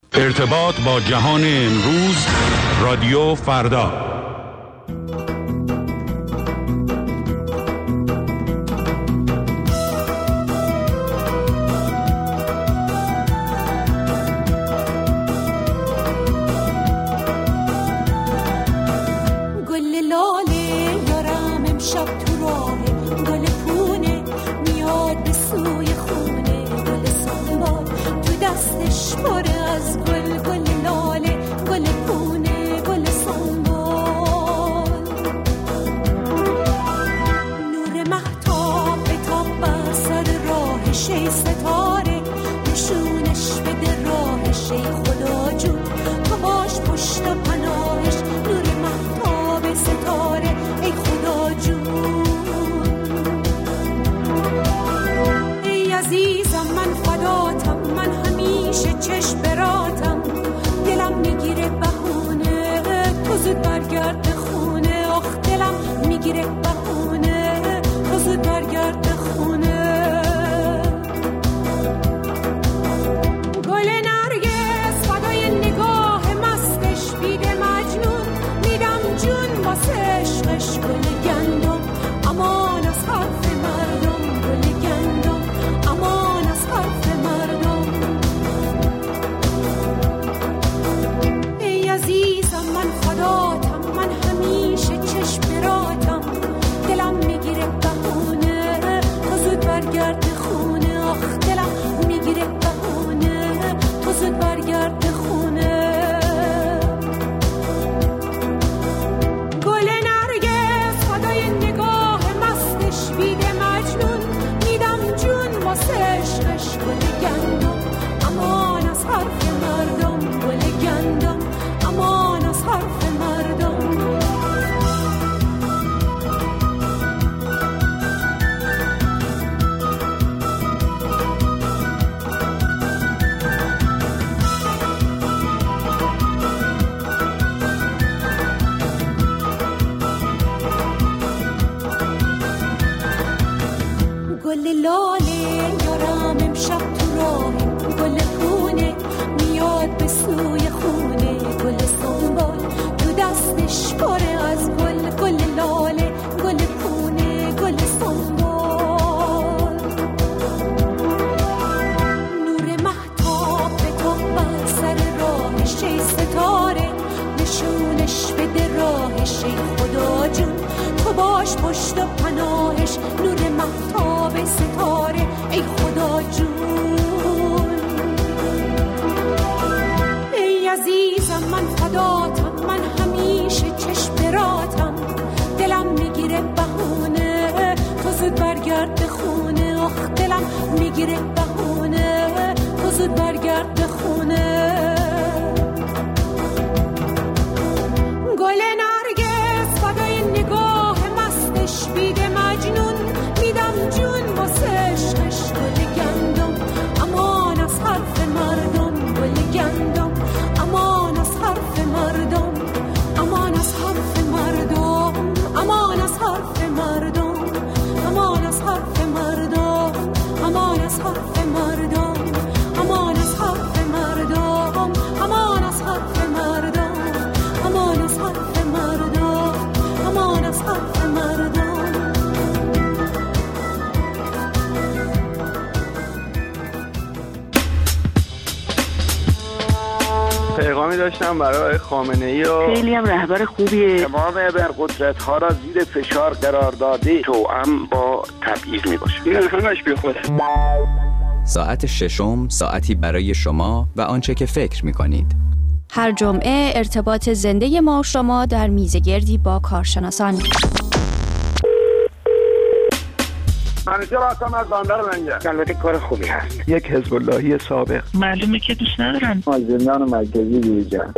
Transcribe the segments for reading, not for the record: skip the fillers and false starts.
ارتباط با جهان امروز، رادیو فردا. پیغامی داشتم برای خامنه‌ای و خیلی هم رهبر خوبیه. تمام ابرقدرت‌ها را زیر فشار قرار داده، توأم با تبعیض میباشه. این همش بیخوده. ساعت ششم، ساعتی برای شما و آنچه که فکر می‌کنید. هر جمعه ارتباط زنده ما و شما در میزگردی با کارشناسان. منیجر هستم از بندر منجر. البته کار خوبی هست. یک حزب اللهی سابق. معلومه که دوست ندارن. زندان مرکزی دیجان.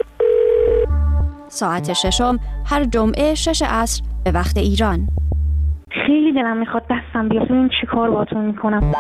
ساعت ششم هر جمعه 6 عصر به وقت ایران. خیلی دلم میخواد دستم بیاد ببینم چی کار باهاتون میکنم.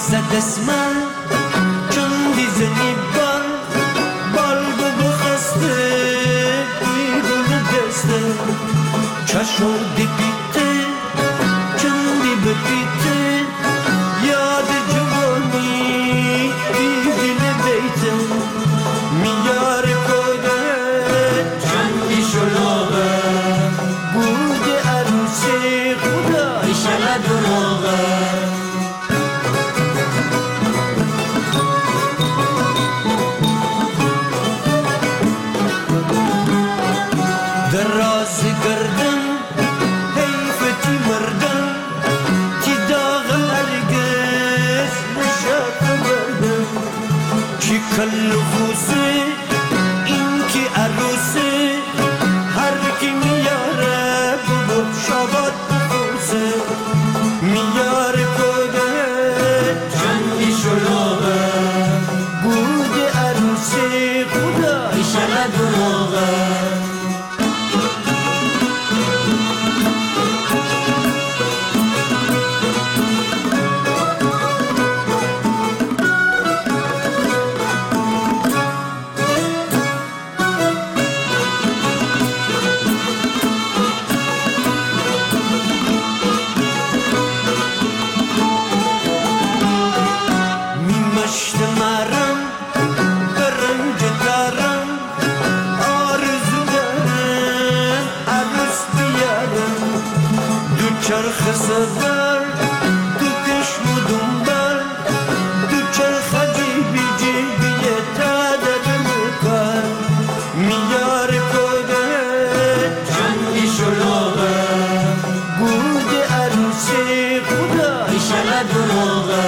زد اسمن چون دیزنی بال بگو خسته بیگون دسته چشم دی بیته چون دی ببیته یاد جوانی دیدین بیته میار کوده چندی شلوغه بود عروسی خدا ایشالا دروغه دراز گردن حیفتی مردن تی داغ هرگز نشد بردن کی کل خوزه این کی عروسه هر کی میاره بگو شباد بخوزه میاره کده چندی شلوغه بود عروسی خدا ایشالا دروغه چرخ سفر تو کشم و دنبال تو چرخ جیبی جیبیه تا در مکان میار کده چندی شلوغه بود عروسی خدا ایشالا دروغه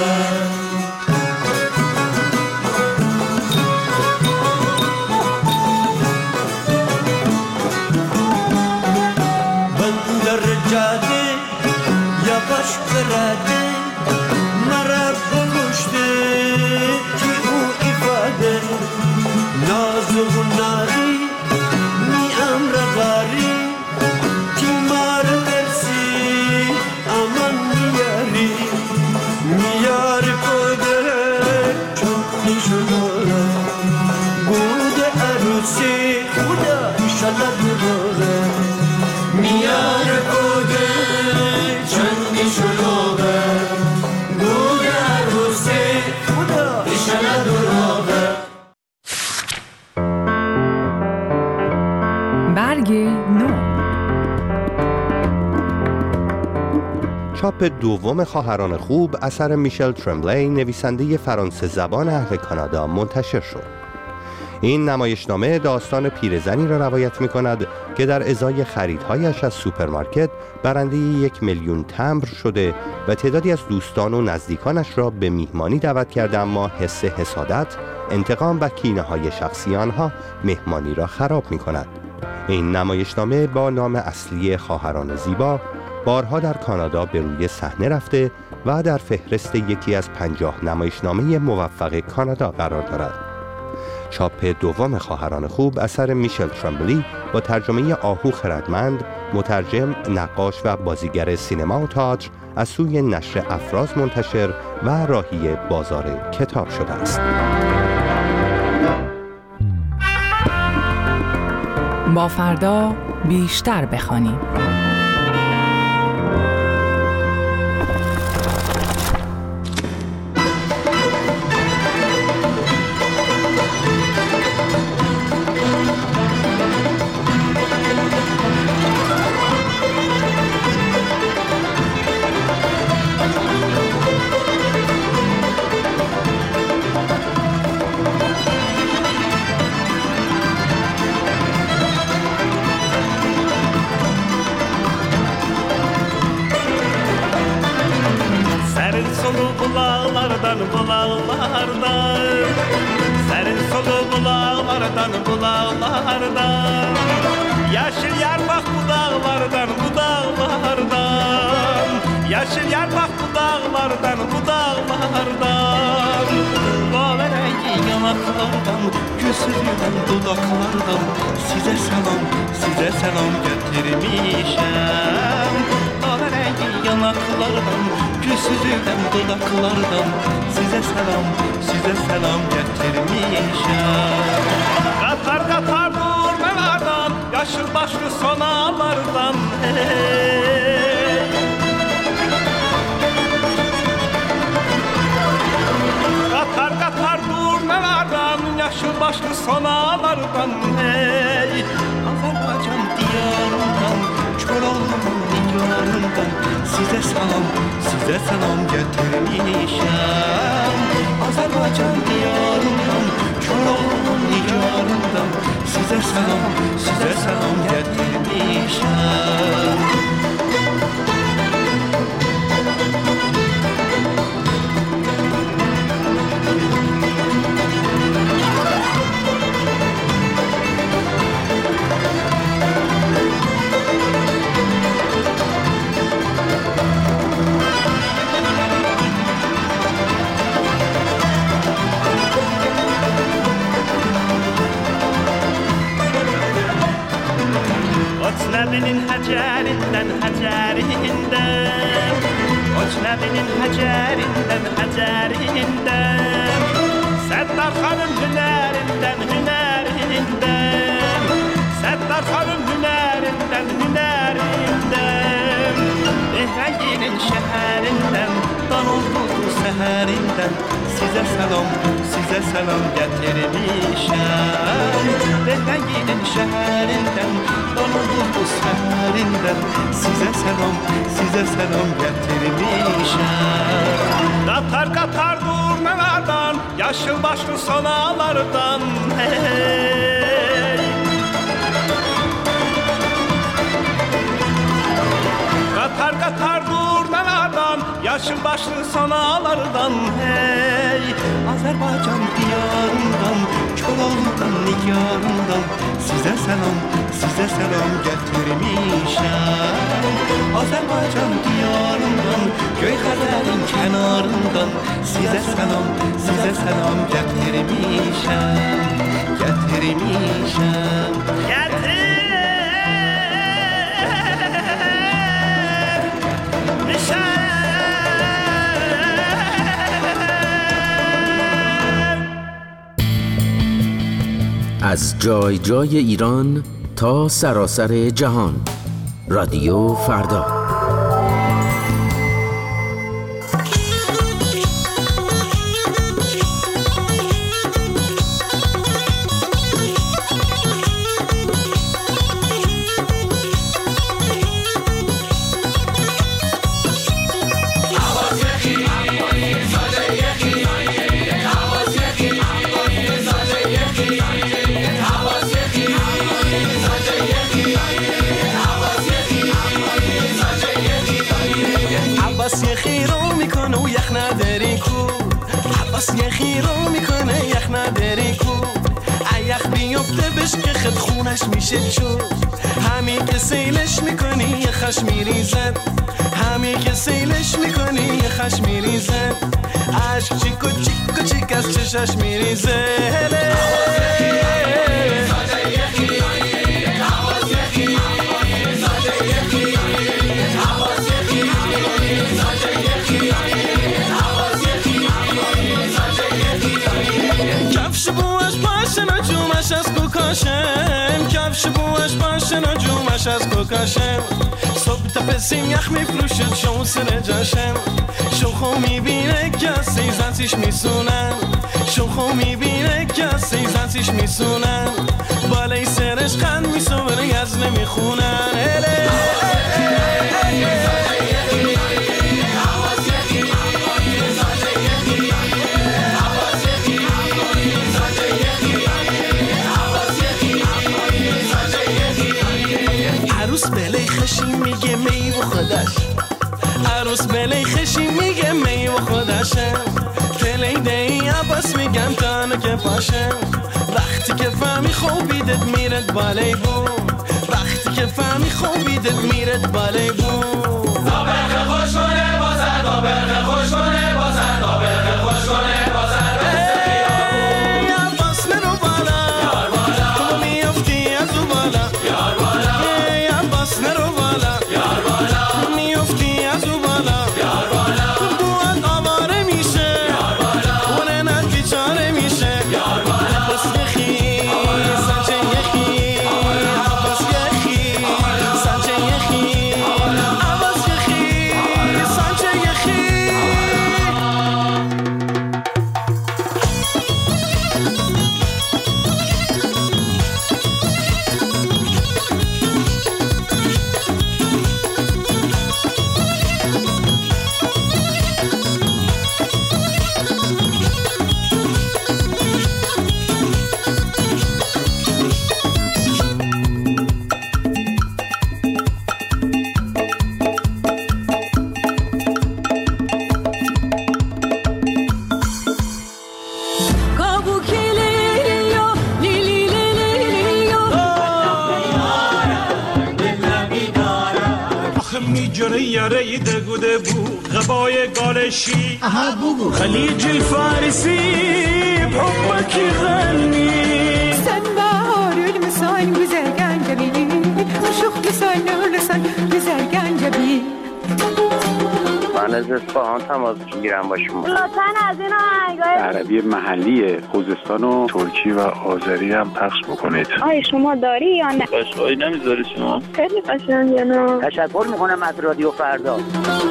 بندر جاده یواش کرده مرا بگشته که او ifade ناز و ناری می امرغاری که مار برسی امان میاری میار کده چونی شلوغه بود عروسی خدا ایشالا دروغه میار کده چندی شلوغه بود عروسی خدا ایشالا دروغه برگ نو چاپ دوم خواهران خوب اثر میشل ترمبلی نویسنده فرانسه زبان اهل کانادا منتشر شد. این نمایشنامه داستان پیرزنی را روایت می کند که در ازای خریدهایش از سوپرمارکت برنده 1,000,000 تمبر شده و تعدادی از دوستان و نزدیکانش را به میهمانی دعوت کرده، اما حس حسادت، انتقام و کینه های شخصی آنها مهمانی را خراب می کند. این نمایشنامه با نام اصلی خواهران زیبا بارها در کانادا به روی صحنه رفته و در فهرست یکی از 50 نمایشنامه موفق کانادا قرار دارد. چاپ دوم خواهران خوب اثر میشل ترمبلی با ترجمه آهو خردمند، مترجم، نقاش و بازیگر سینما و تئاتر از سوی نشر افراز منتشر و راهی بازار کتاب شده است. با فردا بیشتر بخوانیم. Yeşil yarmak bu dağlardan, bu dağlardan. Yeşil yarmak bu dağlardan, bu dağlardan. Kahverengi yanaklardan, güzülen dudaklardan. Size selam getirmişim. Kahverengi yanaklardan. yanaklardan, gülsüzlükten dudaklardan size selam getirmişəm. Qatar qatar durmalardan, yaşıl başlı sonalardan, hey. Qatar qatar durmalardan, yaşıl başlı sonalardan, hey. Azərbaycan diyarından, Koroğlu'nun nigarından size selam getirmişəm. Azərbaycan diyarından, Koroğlu'nun nigarından size selam getirmişəm. Ecnebinin həcərindən, Ecnebinin həcərindən, Səddar xanım hünərindən, Səddar xanım hünərindən, Ehrənginin şəhərindən, Danozluqlu səhərindən size selam getirmişəm. Ehrənginin şəhərindən, Danozluqlu səhərindən size selam getirmişəm. Qatar qatar durmalardan, yaşıl başlı sonalardan, hey. Qatar qatar durmalardan, yaşıl başlı sonalardan, hey. Azərbaycan diyarından, Koroğlu'nun nigarından size selam getirmişəm. Azərbaycan diyarından, Göyxəzərin kənarından size selam getirmişəm. از جای جای ایران تا سراسر جهان، رادیو فردا. که خونش میشه چون همین که سیلش میکنی یه خش میریزن، همین که سیلش میکنی یه خش میریزن، عشق چیکو چیکو چیک از چشش میریزه. کفش بوش پاشن و جومش از کوکاشم، کفش بوش پاشن و جومش از کوکاشم، صبح تا پسیم یخ میفروشد شو سر جاشم، شوخو میبینه که سیزنسیش میسونن، شوخو میبینه که سیزنسیش میسونن، بالای سرش خند میسوره از نمیخونن. عروس بلی خشی میگه می و خودش، عروس بلی خشی میگه می و خودشه، تلی دی عباس میگم تانو که پاشم، وقتی که فهمی خوبیدت میرد بالای بو، وقتی که فهمی خوبیدت میرد بالای بو. تا برخ خوش کنه بازد، تا برخ خوش کنه بازد، تا برخ خوش کنه بازد. عروس جنه یاره دگوده بو غبای گالشی خلیج الفارسی بحبك يغني سنبار المسان وزرقان جبيني وشوخ لسان ولسان وزرقان جبيني من از اصفهان تماس میگیرم با شما. لطفاً از این آهنگای عربی محلی خوزستان و ترکی و آذری هم پخش بکنید. آیا شما داری یا نه؟ قشنگی نمیذاری شما؟ خیلی قشنگه نه. تشکر میکنم از رادیو فردا.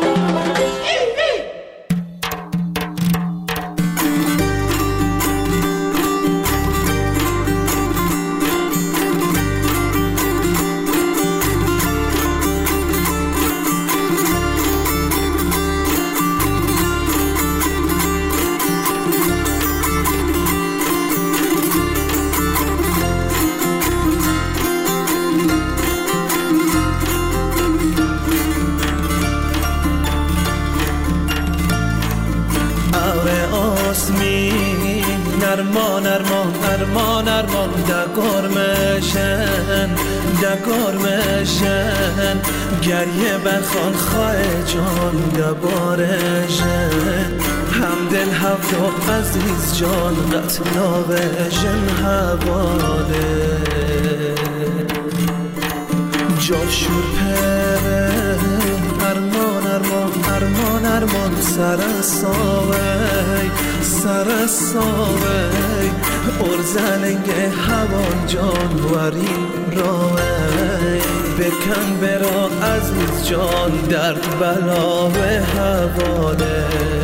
ارمان دگار مشن گریه بخوان خواه جان دبارشن همدل هفته عزیز جان قتلاوشن حواله جاشور پره ارمان سرساوی ارزنگه هوان جان ورین راوی بکن برا عزیز جان درد بلا به حواله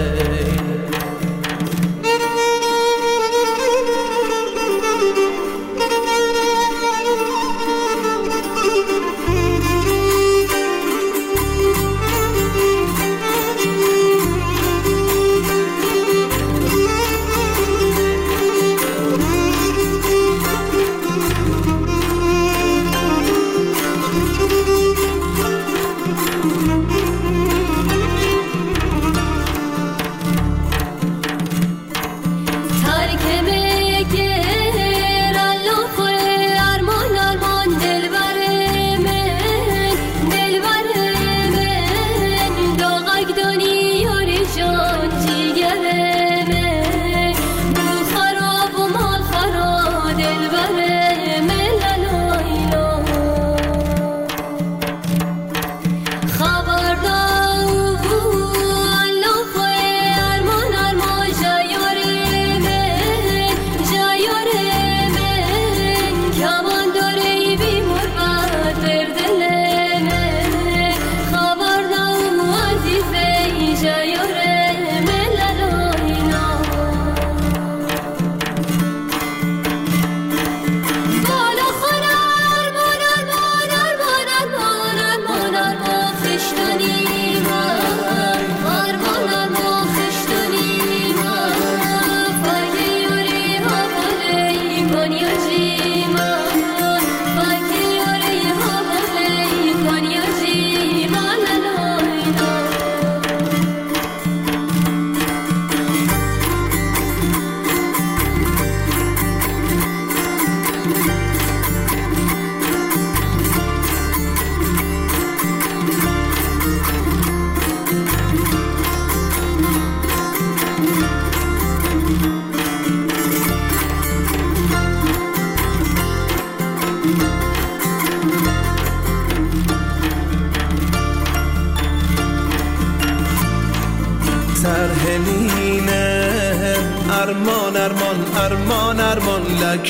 ارمان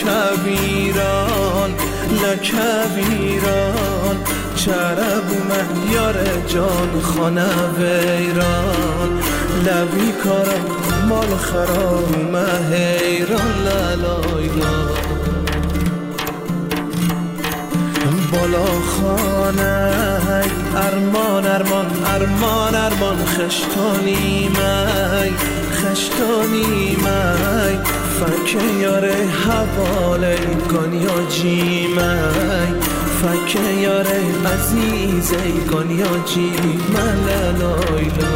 لکویران چرب مهیار جان خانه ویران لبی کارم مال خراب مهیران لالایلا بالا خانه ارمان خشتانی می فکه یاره حواله گانیا جی می فکه یاره عزیزه گانیا جی من لالایلا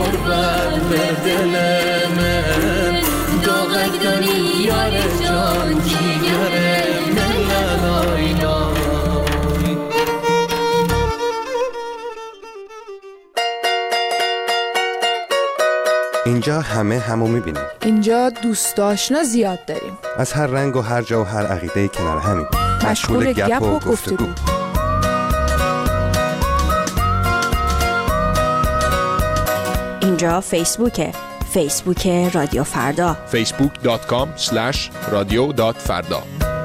غربت به دل من داغک داری یار جان جیگره من لالای لای. اینجا همه همو میبینیم. اینجا دوست آشنا زیاد داریم. از هر رنگ و هر جا و هر عقیده کنار همین. مشغول گپ و گفتگو. اینجا فیسبوک رادیو فردا. facebook.com/radio.farda.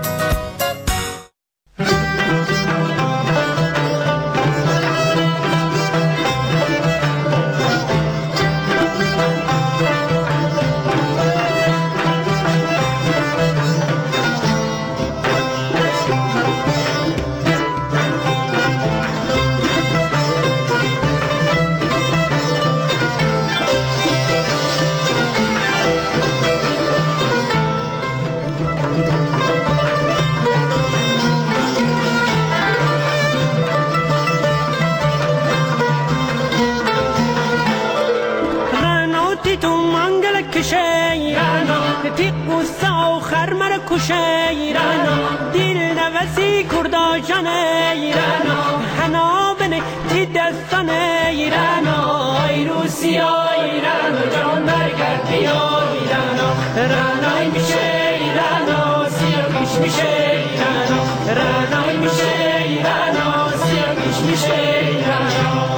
دل نوسی کردا جانه ایرانا حنا بنه تی دستانه ایرانا ای روسیا ایرانا جان برگرد بیا ایرانا رانای میشه ایرانا سیاقش میشه ایرانا رانای میشه ایرانا سیاقش میشه ایرانا.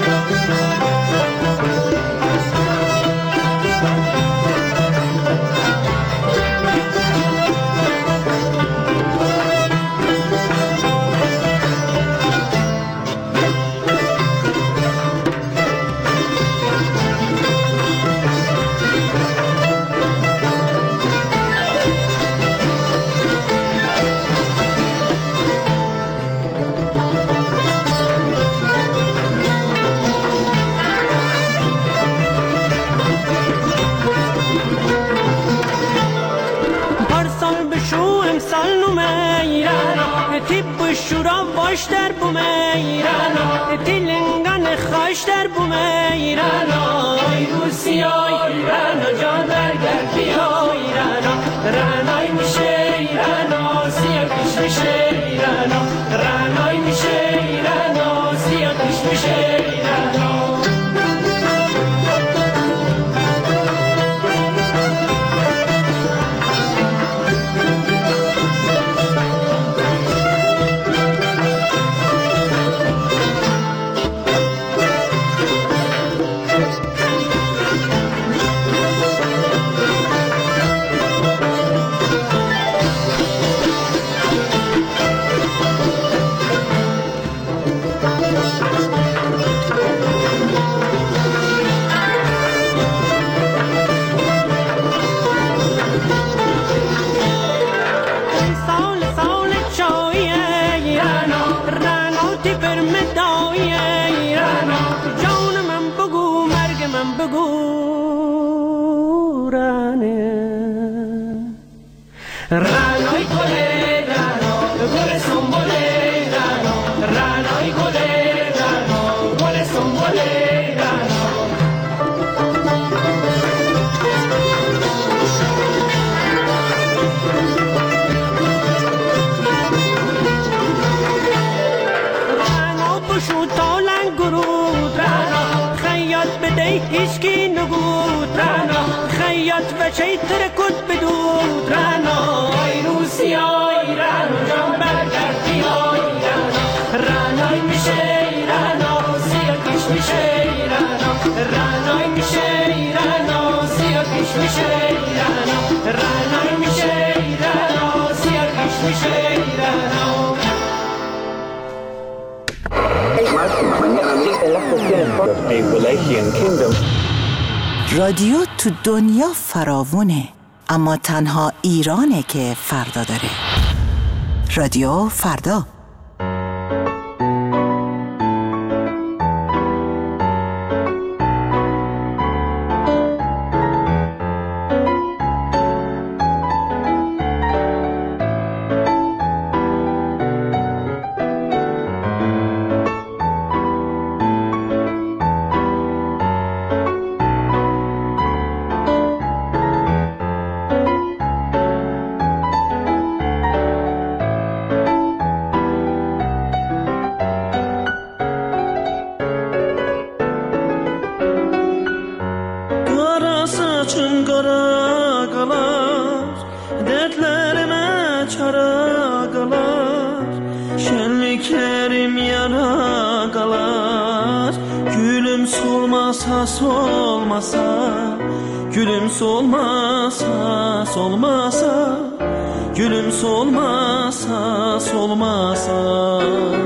شورا باش در بومه ایرانا تلنگان خاش در بومه ایرانا ای روسیا ایرانا جان برگرد بیا ایرانا رانای میشه ایرانا سیاقش میشه ایرانا رانای میشه ایرانا سیاقش میشه ایرانا. رانای گله رانو گل سنبله رانو رانای گله رانو گل سنبله رانو. رانو بشو تالن گرود رانو خیاط بده هیچکی نگود رانو خیاط بچه ترکود بدود رانو ای روسیا ایرانو جان برگرد بیا ایرانو رانای میشه ایرانو سیاقش میشه ایرانو رانای میشه ایرانو سیاقش میشه ایرانو رانای میشه ایرانو سیاقش میشه ایرانو. رادیو تو دنیا فراوونه، اما تنها ایرانه که فردا داره. رادیو فردا. ellerim yara kalar. Gülüm solmasa solmasa, gülüm solmasa solmasa, gülüm solmasa solmasa.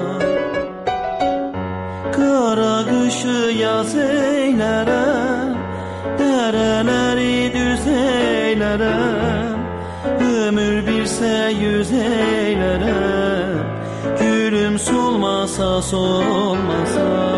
Kara kışı yaz eylerem, dereleri düz eylerem. Ömür birse yüz eylerem, gülüm solmasa solmasa.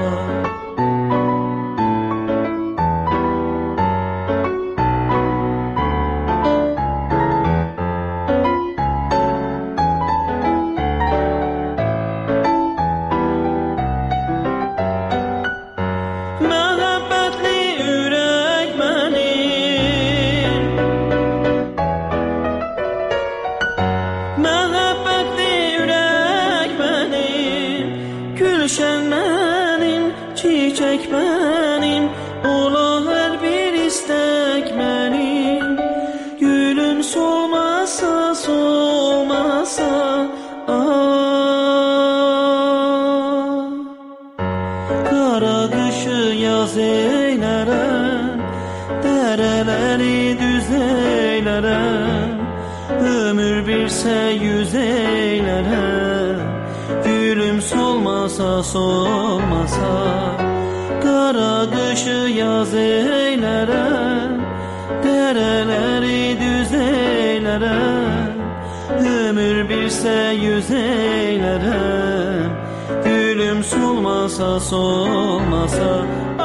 Ömür birse yüz eylerem, gülüm solmasa solmasa. Kara kışı yaz eylerem, dereleri düz eylerem. Ömür birse yüz eylerem, gülüm solmasa solmasa.